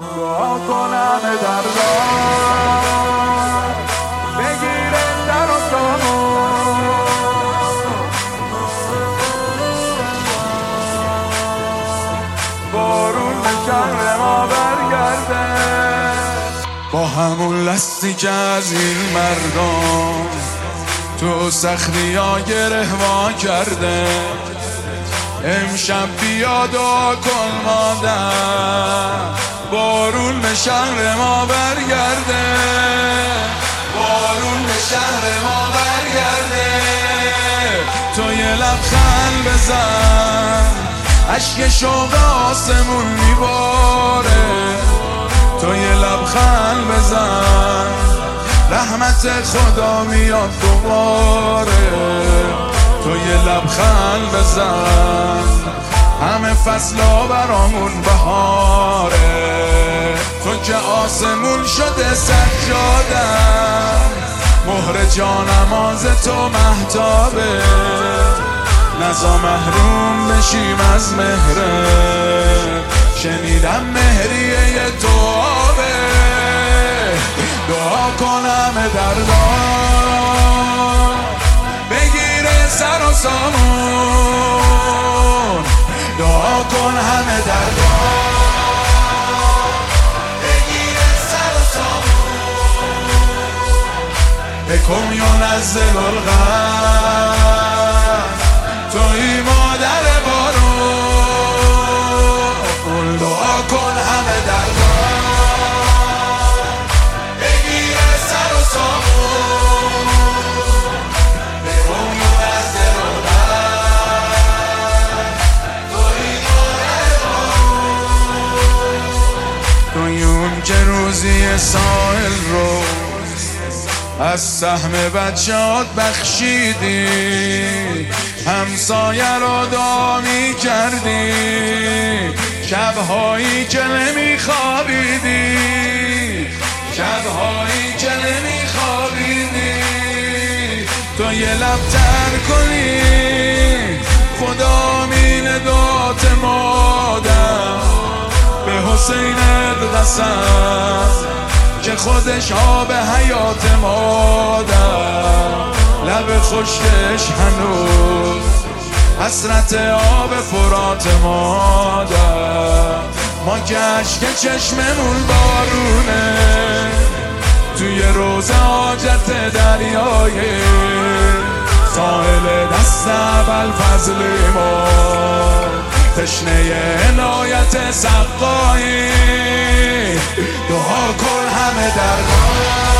دعا کنم دردان بگیره در و بارون به شهر ما برگرده، با همون لستی که از این مردم تو سختی ها گره وا کرده. امشب بیا دعا کن مادر بارون به شهر ما برگرده، بارون به شهر ما برگرده. تو یه لبخند بزن اشک شوق آسمون میباره، تو یه لبخند بزن رحمت خدا میاد دوباره. تو یه لبخند بزن همه فصلا برامون بهاره. تو که آسمون شده سجادم، مهر جانماز تو مهتابه. نزا محروم بشیم از مهره، شنیدم مهریه تو آبه. دعا کنم دردان بگیره سر و سامون، دعا کن همه دردان بگیره سر و سامون. بکن یا نزل الغم توی مادر بارون، دعا کن همه دردان بگیره سر و سامون. بکن یا نزل الغم توی مادر بارون. توی اون که روزی ساحل رو از سهم بچه‌هات بخشیدی، همسایه رو دعا می کردی، شبهایی که نمی خوابیدی، شبهایی که نمی خوابیدی. تو یه لب تر کنی خدا مینه دعات مادر، به حسین قسم که خودش آب حیات مادر. لب خشکش هنوز حسرت آب فرات مادر. ما که اشک چشممون بارونه توی روز حاجت دریای ساحل دست ابوالفضل ما، تشنه عنایت سقایی. دعا کن همه دردان